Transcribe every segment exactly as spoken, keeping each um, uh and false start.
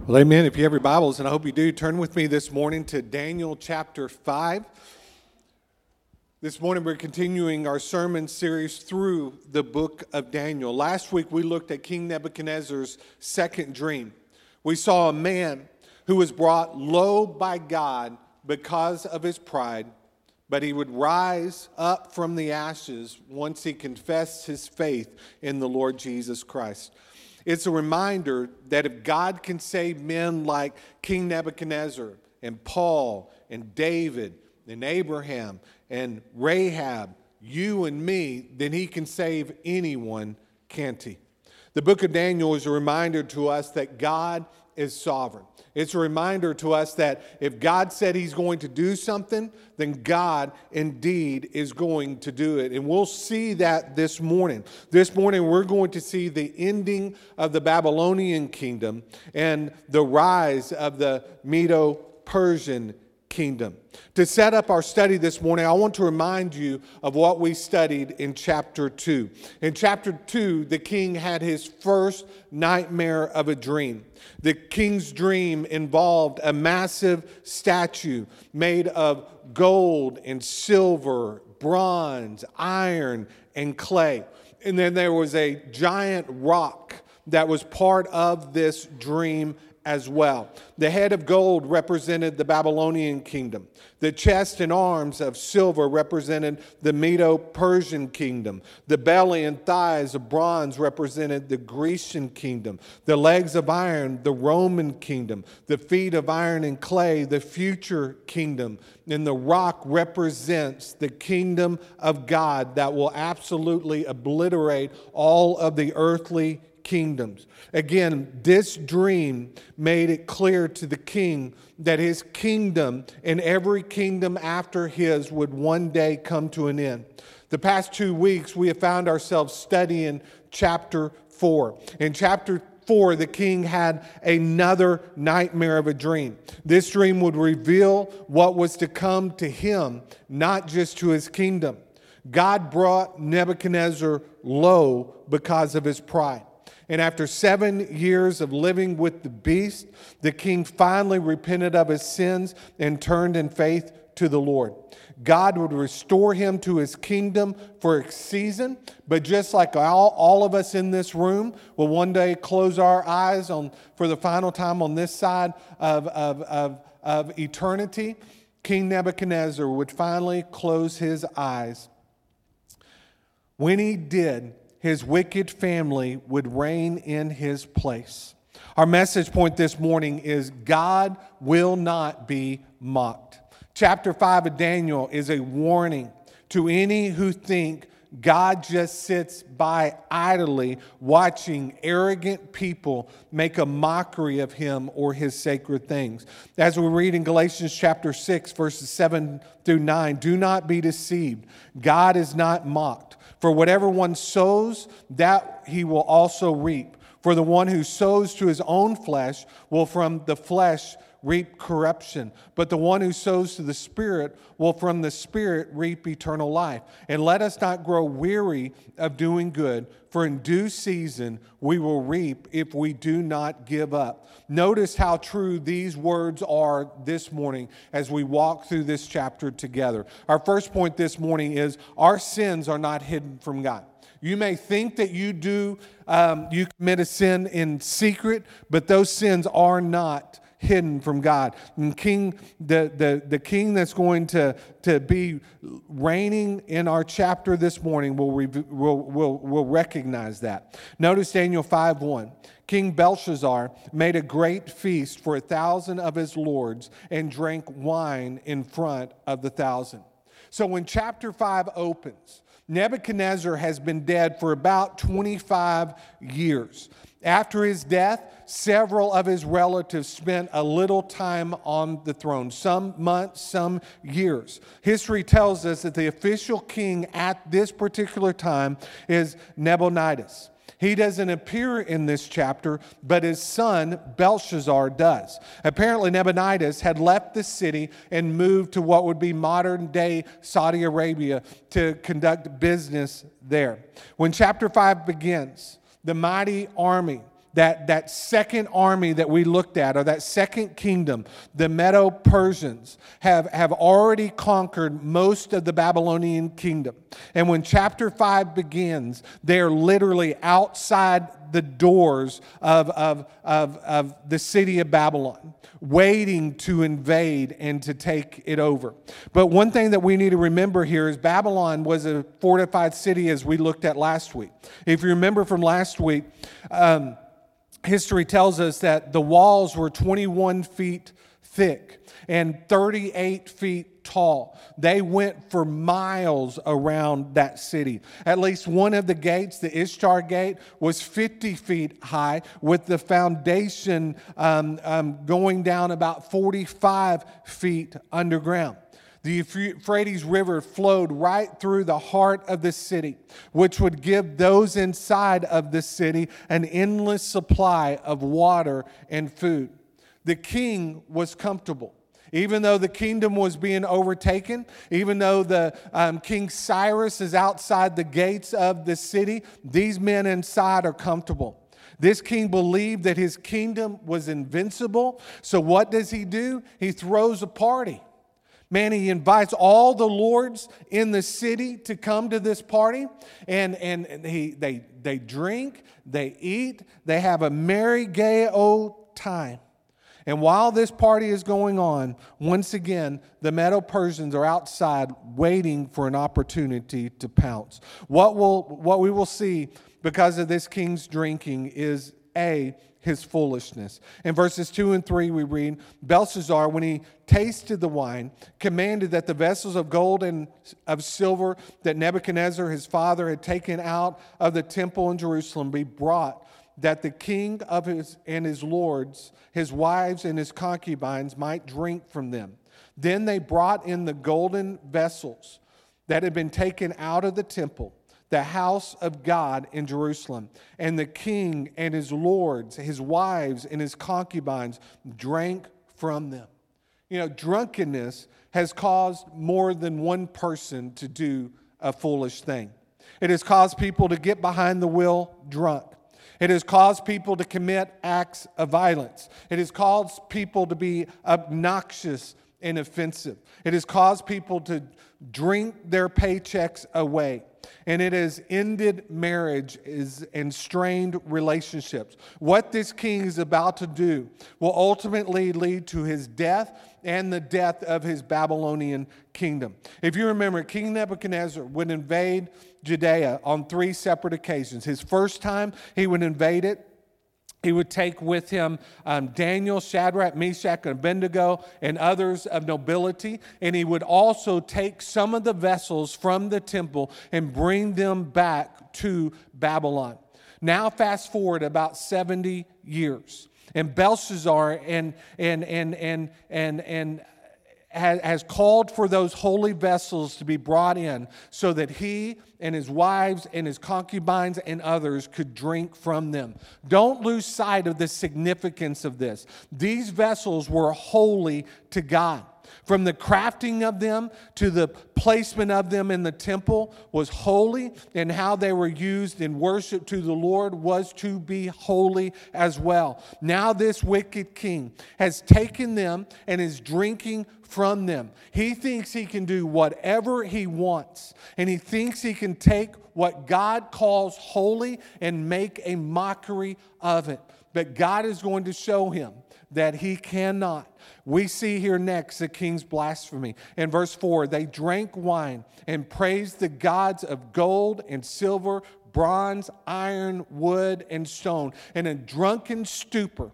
Well, amen. If you have your Bibles, and I hope you do, turn with me this morning to Daniel chapter five. This morning we're continuing our sermon series through the book of Daniel. Last week we looked at King Nebuchadnezzar's second dream. We saw a man who was brought low by God because of his pride, but he would rise up from the ashes once he confessed his faith in the Lord Jesus Christ. It's a reminder that if God can save men like King Nebuchadnezzar and Paul and David and Abraham and Rahab, you and me, then he can save anyone, can't he? The book of Daniel is a reminder to us that God is sovereign. It's a reminder to us that if God said he's going to do something, then God indeed is going to do it. And we'll see that this morning. This morning we're going to see the ending of the Babylonian kingdom and the rise of the Medo-Persian kingdom. To set up our study this morning, I want to remind you of what we studied in chapter two. In chapter two, the king had his first nightmare of a dream. The king's dream involved a massive statue made of gold and silver, bronze, iron, and clay. And then there was a giant rock that was part of this dream as well. The head of gold represented the Babylonian kingdom. The chest and arms of silver represented the Medo-Persian kingdom. The belly and thighs of bronze represented the Grecian kingdom. The legs of iron, the Roman kingdom. The feet of iron and clay, the future kingdom. And the rock represents the kingdom of God that will absolutely obliterate all of the earthly kingdoms. Again, this dream made it clear to the king that his kingdom and every kingdom after his would one day come to an end. The past two weeks, we have found ourselves studying chapter four. In chapter four, the king had another nightmare of a dream. This dream would reveal what was to come to him, not just to his kingdom. God brought Nebuchadnezzar low because of his pride. And after seven years of living with the beast, the king finally repented of his sins and turned in faith to the Lord. God would restore him to his kingdom for a season, but just like all, all of us in this room will one day close our eyes on for the final time on this side of, of, of, of eternity, King Nebuchadnezzar would finally close his eyes. When he did, his wicked family would reign in his place. Our message point this morning is God will not be mocked. Chapter five of Daniel is a warning to any who think God just sits by idly watching arrogant people make a mockery of him or his sacred things. As we read in Galatians chapter six, verses seven through nine, do not be deceived. God is not mocked. For whatever one sows, that he will also reap. For the one who sows to his own flesh will from the flesh reap corruption. But the one who sows to the Spirit will from the Spirit reap eternal life. And let us not grow weary of doing good, for in due season we will reap if we do not give up. Notice how true these words are this morning as we walk through this chapter together. Our first point this morning is our sins are not hidden from God. You may think that you do, um, you commit a sin in secret, but those sins are not hidden from God. And King, the, the, the king that's going to, to be reigning in our chapter this morning will, will, will, will recognize that. Notice Daniel five one. King Belshazzar made a great feast for a thousand of his lords and drank wine in front of the thousand. So when chapter five opens, Nebuchadnezzar has been dead for about twenty-five years. After his death, several of his relatives spent a little time on the throne, some months, some years. History tells us that the official king at this particular time is Nabonidus. He doesn't appear in this chapter, but his son Belshazzar does. Apparently, Nabonidus had left the city and moved to what would be modern-day Saudi Arabia to conduct business there. When chapter five begins, the mighty army that, that second army that we looked at, or that second kingdom, the Medo-Persians, have, have already conquered most of the Babylonian kingdom. And when chapter five begins, they're literally outside the doors of, of, of, of the city of Babylon, waiting to invade and to take it over. But one thing that we need to remember here is Babylon was a fortified city, as we looked at last week. If you remember from last week, um, history tells us that the walls were twenty-one feet thick and thirty-eight feet tall. They went for miles around that city. At least one of the gates, the Ishtar Gate, was fifty feet high, with the foundation um, um, going down about forty-five feet underground. The Euphrates River flowed right through the heart of the city, which would give those inside of the city an endless supply of water and food. The king was comfortable. Even though the kingdom was being overtaken, even though the um, King Cyrus is outside the gates of the city, these men inside are comfortable. This king believed that his kingdom was invincible. So what does he do? He throws a party. Man, he invites all the lords in the city to come to this party, and, and he, they, they drink, they eat, they have a merry, gay old time. And while this party is going on, once again, the Medo-Persians are outside waiting for an opportunity to pounce. What will what we will see because of this king's drinking is, A, his foolishness. In verses two and three we read, Belshazzar, when he tasted the wine, commanded that the vessels of gold and of silver that Nebuchadnezzar his father had taken out of the temple in Jerusalem be brought, that the king of his and his lords, his wives and his concubines might drink from them. Then they brought in the golden vessels that had been taken out of the temple, the house of God in Jerusalem. And the king and his lords, his wives and his concubines drank from them. You know, drunkenness has caused more than one person to do a foolish thing. It has caused people to get behind the wheel drunk. It has caused people to commit acts of violence. It has caused people to be obnoxious and offensive. It has caused people to drink their paychecks away. And it has ended marriages and strained relationships. What this king is about to do will ultimately lead to his death and the death of his Babylonian kingdom. If you remember, King Nebuchadnezzar would invade Judea on three separate occasions. His first time, he would invade it. He would take with him um, Daniel, Shadrach, Meshach, and Abednego, and others of nobility. And he would also take some of the vessels from the temple and bring them back to Babylon. Now fast forward about seventy years. And Belshazzar and, and, and, and, and, and has called for those holy vessels to be brought in so that he and his wives and his concubines and others could drink from them. Don't lose sight of the significance of this. These vessels were holy to God. From the crafting of them to the placement of them in the temple was holy, and how they were used in worship to the Lord was to be holy as well. Now this wicked king has taken them and is drinking from them. He thinks he can do whatever he wants, and he thinks he can take what God calls holy and make a mockery of it. But God is going to show him that he cannot. We see here next the king's blasphemy. In verse four, they drank wine and praised the gods of gold and silver, bronze, iron, wood, and stone. In a drunken stupor,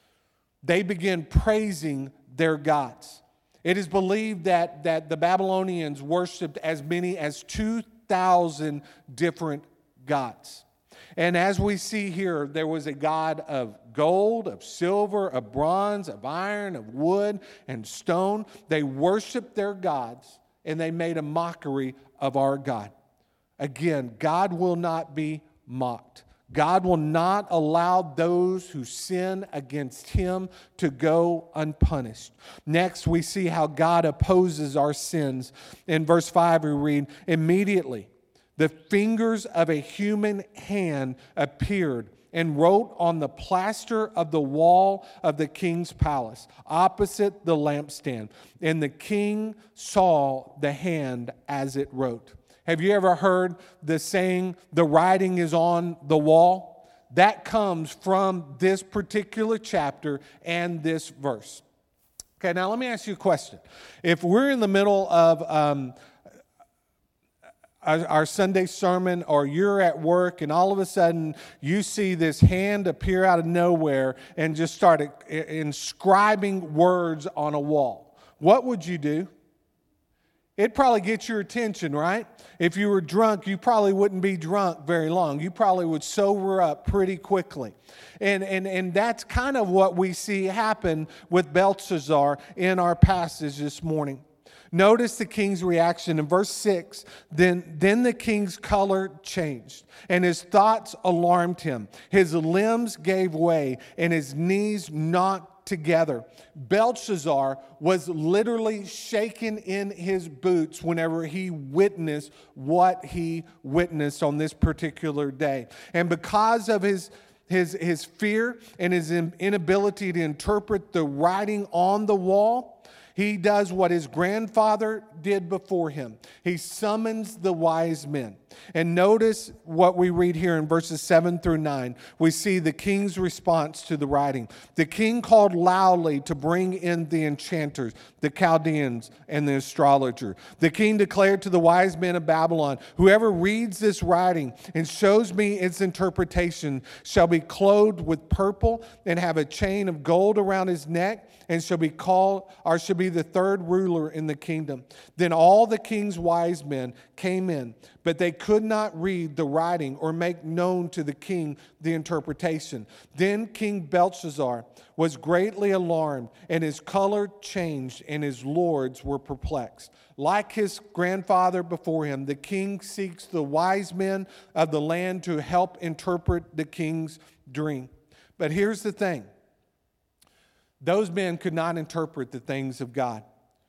they began praising their gods. It is believed that, that the Babylonians worshipped as many as two thousand different gods. And as we see here, there was a god of gold, of silver, of bronze, of iron, of wood, and stone. They worshiped their gods, and they made a mockery of our God. Again, God will not be mocked. God will not allow those who sin against him to go unpunished. Next, we see how God opposes our sins. In verse five, we read, immediately the fingers of a human hand appeared and wrote on the plaster of the wall of the king's palace, opposite the lampstand. And the king saw the hand as it wrote. Have you ever heard the saying, the writing is on the wall? That comes from this particular chapter and this verse. Okay, now let me ask you a question. If we're in the middle of um, our, our Sunday sermon, or you're at work and all of a sudden you see this hand appear out of nowhere and just start inscribing words on a wall, what would you do? It'd probably get your attention, right? If you were drunk, you probably wouldn't be drunk very long. You probably would sober up pretty quickly. And, and, and that's kind of what we see happen with Belshazzar in our passage this morning. Notice the king's reaction in verse six. Then, then the king's color changed, and his thoughts alarmed him. His limbs gave way, and his knees knocked together. Belshazzar was literally shaken in his boots whenever he witnessed what he witnessed on this particular day. And because of his his his fear and his inability to interpret the writing on the wall, he does what his grandfather did before him. He summons the wise men. And notice what we read here in verses seven through nine. We see the king's response to the writing. The king called loudly to bring in the enchanters, the Chaldeans, and the astrologer. The king declared to the wise men of Babylon, whoever reads this writing and shows me its interpretation shall be clothed with purple and have a chain of gold around his neck, and shall be called, or shall be the third ruler in the kingdom. Then all the king's wise men came in, but they could not read the writing or make known to the king the interpretation. Then King Belshazzar was greatly alarmed, and his color changed, and his lords were perplexed. Like his grandfather before him, the king seeks the wise men of the land to help interpret the king's dream. But here's the thing. Those men could not interpret the things of God.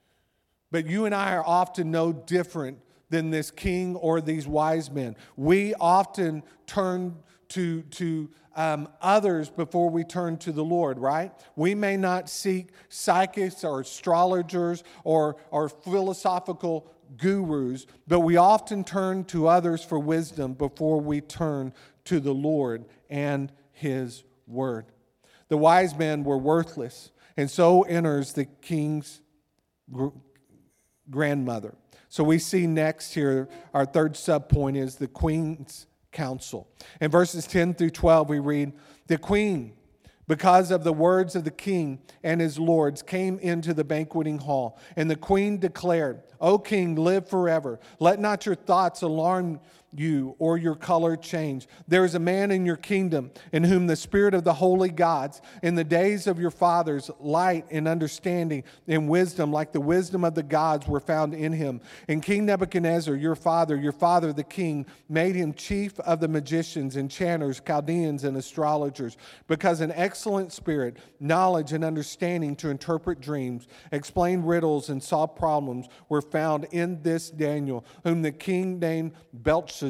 But you and I are often no different than this king or these wise men. We often turn to, to um, others before we turn to the Lord, right? We may not seek psychics or astrologers or, or philosophical gurus, but we often turn to others for wisdom before we turn to the Lord and His Word. The wise men were worthless, and so enters the king's gr- grandmother. So we see next here, our third subpoint is the queen's counsel. In verses ten through twelve, we read, the queen, because of the words of the king and his lords, came into the banqueting hall. And the queen declared, O king, live forever. Let not your thoughts alarm you or your color change. There is a man in your kingdom in whom the spirit of the holy gods, in the days of your fathers, light and understanding and wisdom, like the wisdom of the gods, were found in him. And King Nebuchadnezzar, your father, your father the king, made him chief of the magicians, enchanters, Chaldeans, and astrologers, because an excellent spirit, knowledge, and understanding to interpret dreams, explain riddles, and solve problems were found in this Daniel, whom the king named Belshazzar.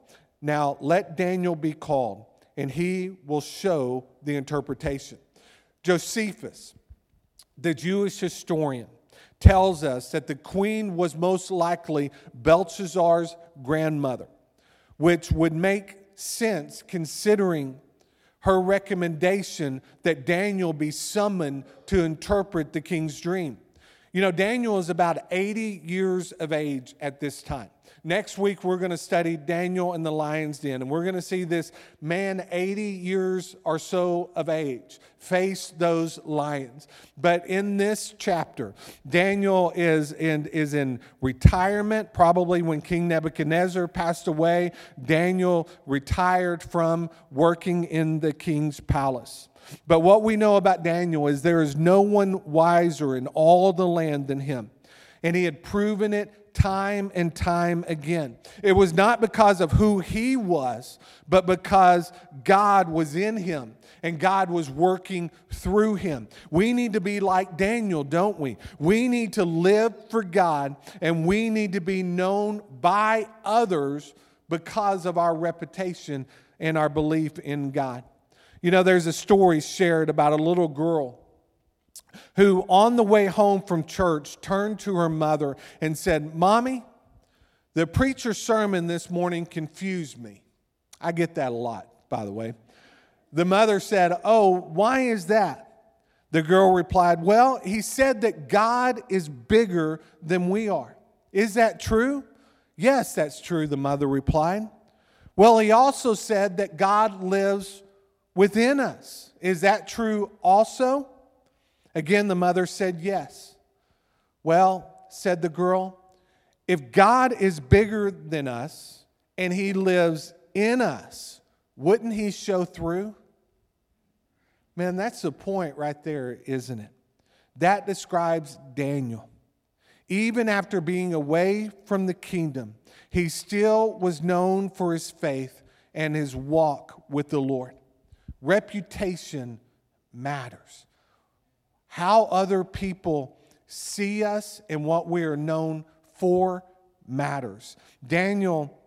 Now let Daniel be called, and he will show the interpretation. Josephus, the Jewish historian, tells us that the queen was most likely Belshazzar's grandmother, which would make sense considering her recommendation that Daniel be summoned to interpret the king's dream. You know, Daniel is about eighty years of age at this time. Next week, we're going to study Daniel in the lion's den, and we're going to see this man, eighty years or so of age, face those lions. But in this chapter, Daniel is in, is in retirement, probably when King Nebuchadnezzar passed away. Daniel retired from working in the king's palace. But what we know about Daniel is there is no one wiser in all the land than him. And he had proven it time and time again. It was not because of who he was, but because God was in him and God was working through him. We need to be like Daniel, don't we? We need to live for God, and we need to be known by others because of our reputation and our belief in God. You know, there's a story shared about a little girl who, on the way home from church, turned to her mother and said, "Mommy, the preacher's sermon this morning confused me." I get that a lot, by the way. The mother said, "Oh, why is that?" The girl replied, "Well, he said that God is bigger than we are." "Is that true?" "Yes, that's true," the mother replied. "Well, he also said that God lives within us. Is that true also?" Again, the mother said, "Yes." "Well," said the girl, "if God is bigger than us and he lives in us, wouldn't he show through?" Man, that's the point right there, isn't it? That describes Daniel. Even after being away from the kingdom, he still was known for his faith and his walk with the Lord. Reputation matters. How other people see us and what we are known for matters. Daniel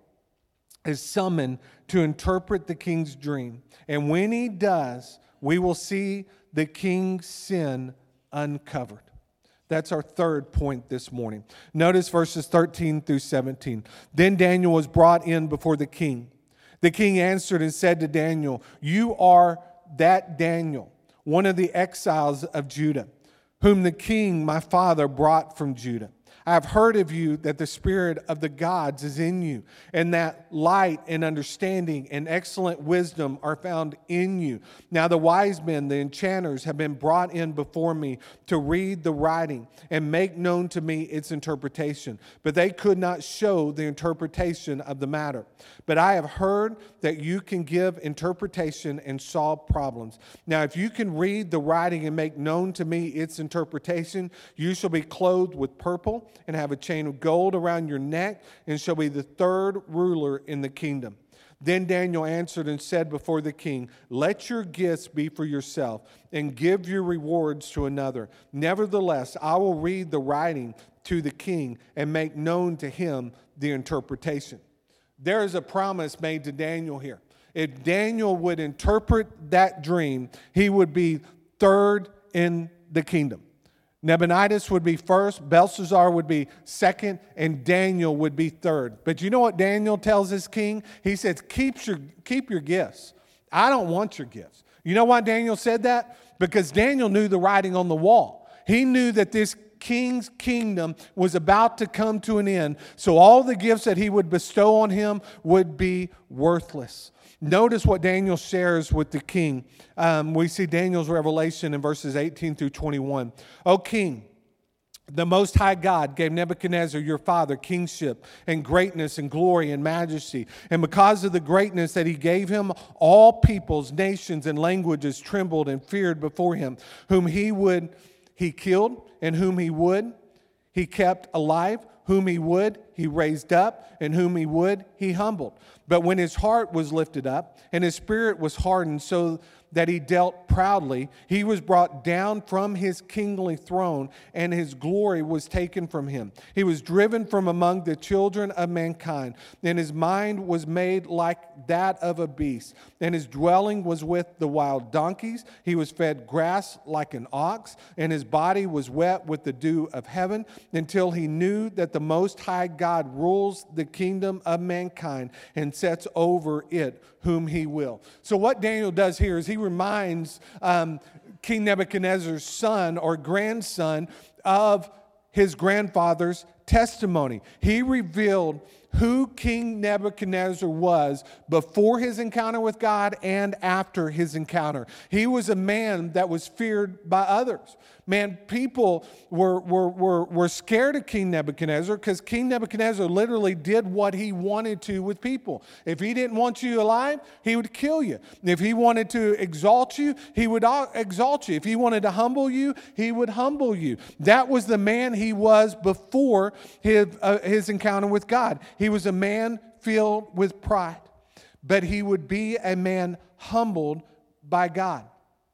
is summoned to interpret the king's dream. And when he does, we will see the king's sin uncovered. That's our third point this morning. Notice verses thirteen through seventeen. Then Daniel was brought in before the king. The king answered and said to Daniel, "You are that Daniel, one of the exiles of Judah, whom the king, my father, brought from Judah. I have heard of you that the spirit of the gods is in you, and that light and understanding and excellent wisdom are found in you. Now the wise men, the enchanters, have been brought in before me to read the writing and make known to me its interpretation. But they could not show the interpretation of the matter. But I have heard that you can give interpretation and solve problems. Now if you can read the writing and make known to me its interpretation, you shall be clothed with purple and have a chain of gold around your neck, and shall be the third ruler in the kingdom." Then Daniel answered and said before the king, "Let your gifts be for yourself, and give your rewards to another. Nevertheless, I will read the writing to the king and make known to him the interpretation." There is a promise made to Daniel here. If Daniel would interpret that dream, he would be third in the kingdom. Nebuchadnezzar would be first, Belshazzar would be second, and Daniel would be third. But you know what Daniel tells his king? He says, keep your, keep your gifts. I don't want your gifts. You know why Daniel said that? Because Daniel knew the writing on the wall. He knew that this king's kingdom was about to come to an end, so all the gifts that he would bestow on him would be worthless. Notice what Daniel shares with the king. Um, we see Daniel's revelation in verses eighteen through twenty-one. "O king, the Most High God gave Nebuchadnezzar your father kingship and greatness and glory and majesty. And because of the greatness that he gave him, all peoples, nations, and languages trembled and feared before him. Whom he would, he killed, and whom he would, he kept alive. Whom he would, he raised up, and whom he would, he humbled. But when his heart was lifted up, and his spirit was hardened so that he dealt proudly, he was brought down from his kingly throne, and his glory was taken from him. He was driven from among the children of mankind, and his mind was made like that of a beast, and his dwelling was with the wild donkeys. He was fed grass like an ox, and his body was wet with the dew of heaven, until he knew that the Most High God rules the kingdom of mankind and sets over it whom he will." So what Daniel does here is he reminds um, King Nebuchadnezzar's son or grandson of his grandfather's testimony. He revealed who King Nebuchadnezzar was before his encounter with God and after his encounter. He was a man that was feared by others. Man, people were, were, were, were scared of King Nebuchadnezzar because King Nebuchadnezzar literally did what he wanted to with people. If he didn't want you alive, he would kill you. If he wanted to exalt you, he would exalt you. If he wanted to humble you, he would humble you. That was the man he was before his, uh, his encounter with God. He was a man filled with pride, but he would be a man humbled by God.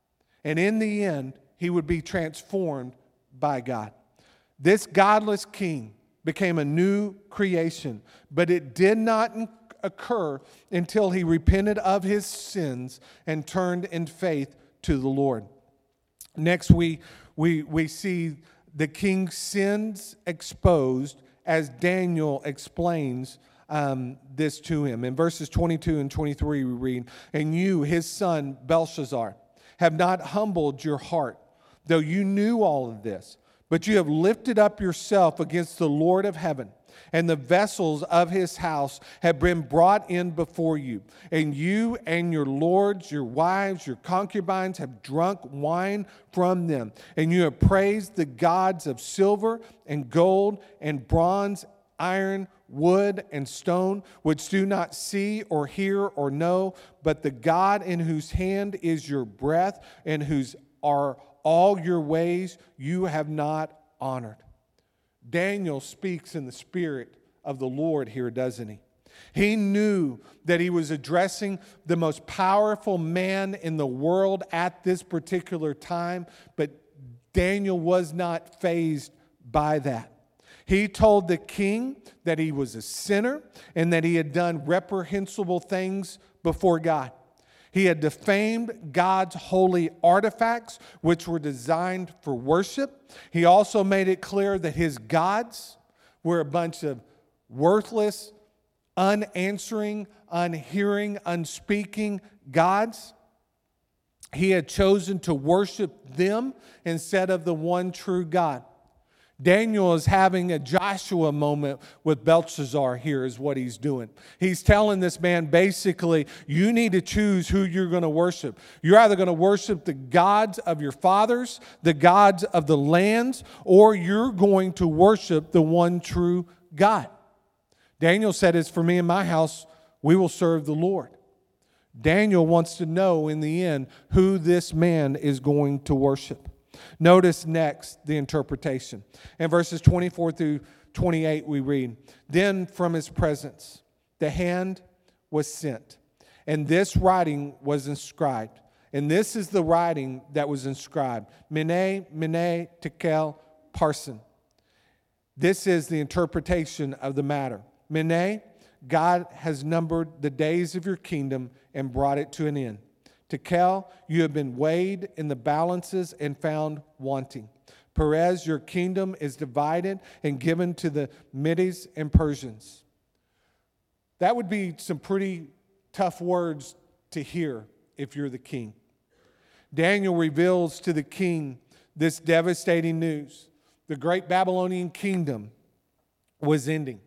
And in the end, he would be transformed by God. This godless king became a new creation, but it did not occur until he repented of his sins and turned in faith to the Lord. Next, we, we, we see the king's sins exposed as Daniel explains um, this to him. In verses twenty-two and twenty-three, we read, "And you, his son Belshazzar, have not humbled your heart, though you knew all of this. But you have lifted up yourself against the Lord of heaven, and the vessels of his house have been brought in before you. And you and your lords, your wives, your concubines have drunk wine from them. And you have praised the gods of silver and gold and bronze, iron, wood, and stone, which do not see or hear or know, but the God in whose hand is your breath and whose are all your ways you have not honored." Daniel speaks in the spirit of the Lord here, doesn't he? He knew that he was addressing the most powerful man in the world at this particular time, but Daniel was not fazed by that. He told the king that he was a sinner and that he had done reprehensible things before God. He had defamed God's holy artifacts, which were designed for worship. He also made it clear that his gods were a bunch of worthless, unanswering, unhearing, unspeaking gods. He had chosen to worship them instead of the one true God. Daniel is having a Joshua moment with Belshazzar here is what he's doing. He's telling this man basically, you need to choose who you're going to worship. You're either going to worship the gods of your fathers, the gods of the lands, or you're going to worship the one true God. Daniel said, "It's for me and my house, we will serve the Lord." Daniel wants to know in the end who this man is going to worship. Notice next the interpretation. In verses twenty-four through twenty-eight we read, "Then from his presence the hand was sent, and this writing was inscribed." And this is the writing that was inscribed. Mene, Mene, Tekel, Parsin. This is the interpretation of the matter. Mene, God has numbered the days of your kingdom and brought it to an end. Tekel, you have been weighed in the balances and found wanting. Perez, your kingdom is divided and given to the Medes and Persians. That would be some pretty tough words to hear if you're the king. Daniel reveals to the king this devastating news. The great Babylonian kingdom was ending.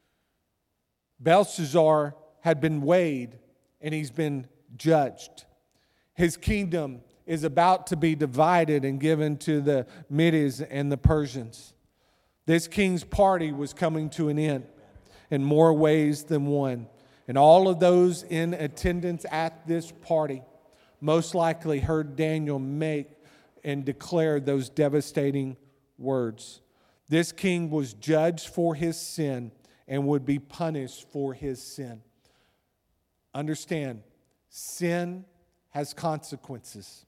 Belshazzar had been weighed and he's been judged. His kingdom is about to be divided and given to the Medes and the Persians. This king's party was coming to an end in more ways than one. And all of those in attendance at this party most likely heard Daniel make and declare those devastating words. This king was judged for his sin and would be punished for his sin. Understand, sin has consequences.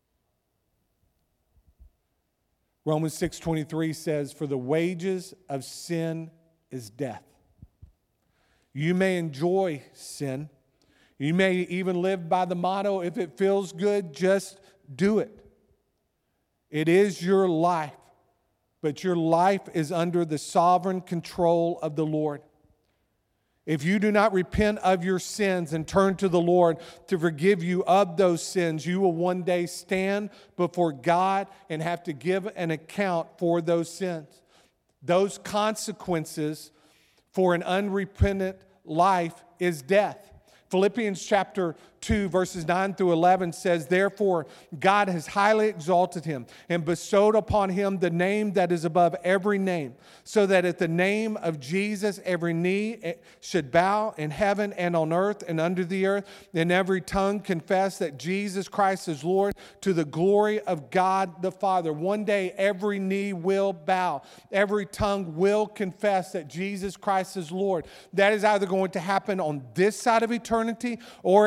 Romans six twenty-three says, "For the wages of sin is death." You may enjoy sin. You may even live by the motto, if it feels good, just do it. It is your life, but your life is under the sovereign control of the Lord. If you do not repent of your sins and turn to the Lord to forgive you of those sins, you will one day stand before God and have to give an account for those sins. Those consequences for an unrepentant life is death. Philippians chapter two, verses nine through eleven says, "Therefore God has highly exalted him and bestowed upon him the name that is above every name, so that at the name of Jesus every knee should bow in heaven and on earth and under the earth, and every tongue confess that Jesus Christ is Lord, to the glory of God the Father." One day every knee will bow. Every tongue will confess that Jesus Christ is Lord. That is either going to happen on this side of eternity or it will happen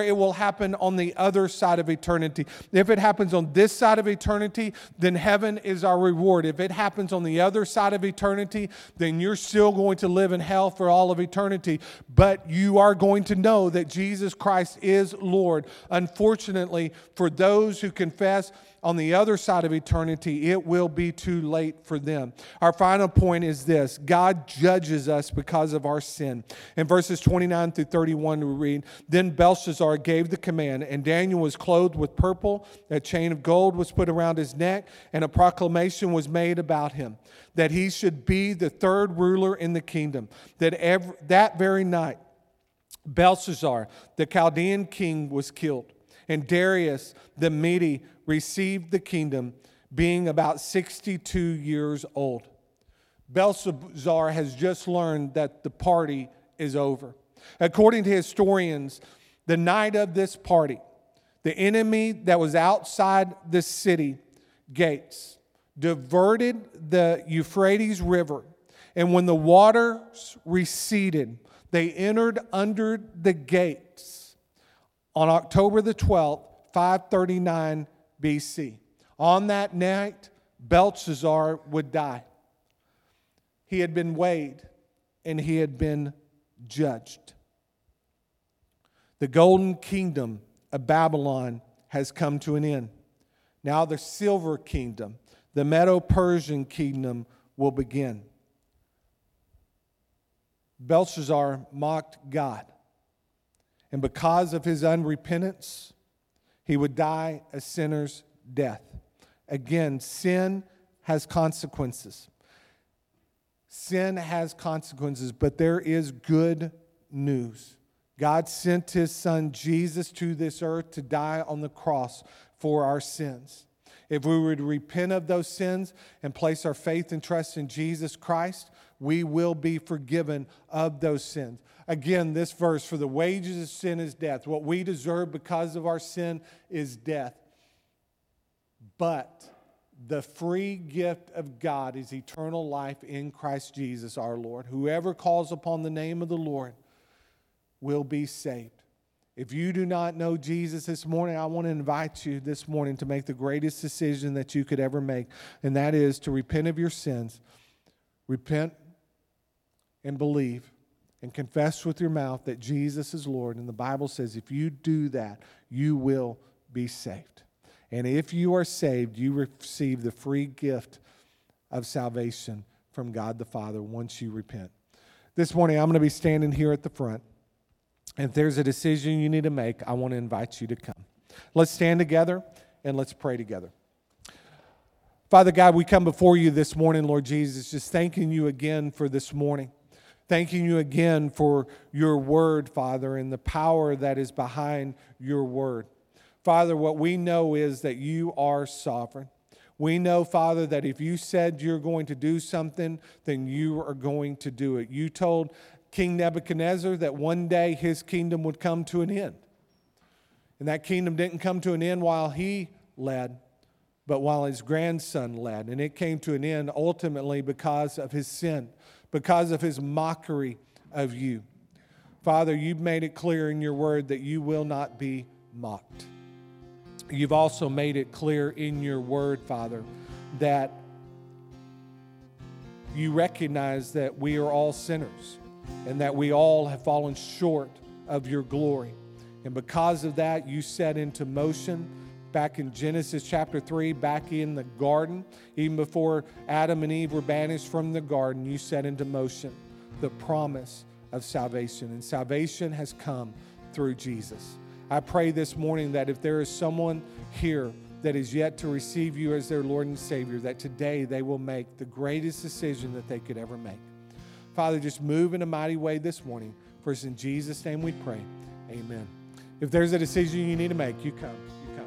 happen on the other side of eternity. If it happens on this side of eternity, then heaven is our reward. If it happens on the other side of eternity, then you're still going to live in hell for all of eternity. But you are going to know that Jesus Christ is Lord. Unfortunately, for those who confess on the other side of eternity, it will be too late for them. Our final point is this: God judges us because of our sin. In verses twenty-nine through thirty-one, we read, "Then Belshazzar gave the command, and Daniel was clothed with purple, a chain of gold was put around his neck, and a proclamation was made about him, that he should be the third ruler in the kingdom. That every, that very night, Belshazzar, the Chaldean king, was killed, and Darius the Mede received the kingdom, being about sixty-two years old." Belshazzar has just learned that the party is over. According to historians, the night of this party, the enemy that was outside the city gates diverted the Euphrates River, and when the waters receded, they entered under the gates on October the twelfth, five thirty-nine B C. On that night, Belshazzar would die. He had been weighed and he had been judged. The golden kingdom of Babylon has come to an end. Now the silver kingdom, the Medo-Persian kingdom, will begin. Belshazzar mocked God, and because of his unrepentance, he would die a sinner's death. Again, sin has consequences. Sin has consequences, but there is good news. God sent his son Jesus to this earth to die on the cross for our sins. If we were to repent of those sins and place our faith and trust in Jesus Christ, we will be forgiven of those sins. Again, this verse, "For the wages of sin is death." What we deserve because of our sin is death. But the free gift of God is eternal life in Christ Jesus our Lord. Whoever calls upon the name of the Lord will be saved. If you do not know Jesus this morning, I want to invite you this morning to make the greatest decision that you could ever make, and that is to repent of your sins. Repent and believe and confess with your mouth that Jesus is Lord. And the Bible says if you do that, you will be saved. And if you are saved, you receive the free gift of salvation from God the Father once you repent. This morning, I'm going to be standing here at the front. If there's a decision you need to make, I want to invite you to come. Let's stand together and let's pray together. Father God, we come before you this morning, Lord Jesus, just thanking you again for this morning. Thanking you again for your word, Father, and the power that is behind your word. Father, what we know is that you are sovereign. We know, Father, that if you said you're going to do something, then you are going to do it. You told King Nebuchadnezzar that one day his kingdom would come to an end. And that kingdom didn't come to an end while he led, but while his grandson led. And it came to an end ultimately because of his sin, because of his mockery of you. Father, you've made it clear in your word that you will not be mocked. You've also made it clear in your word, Father, that you recognize that we are all sinners and that we all have fallen short of your glory. And because of that, you set into motion back in Genesis chapter three, back in the garden, even before Adam and Eve were banished from the garden, you set into motion the promise of salvation. And salvation has come through Jesus. I pray this morning that if there is someone here that is yet to receive you as their Lord and Savior, that today they will make the greatest decision that they could ever make. Father, just move in a mighty way this morning. For it's in Jesus' name we pray. Amen. If there's a decision you need to make, you come.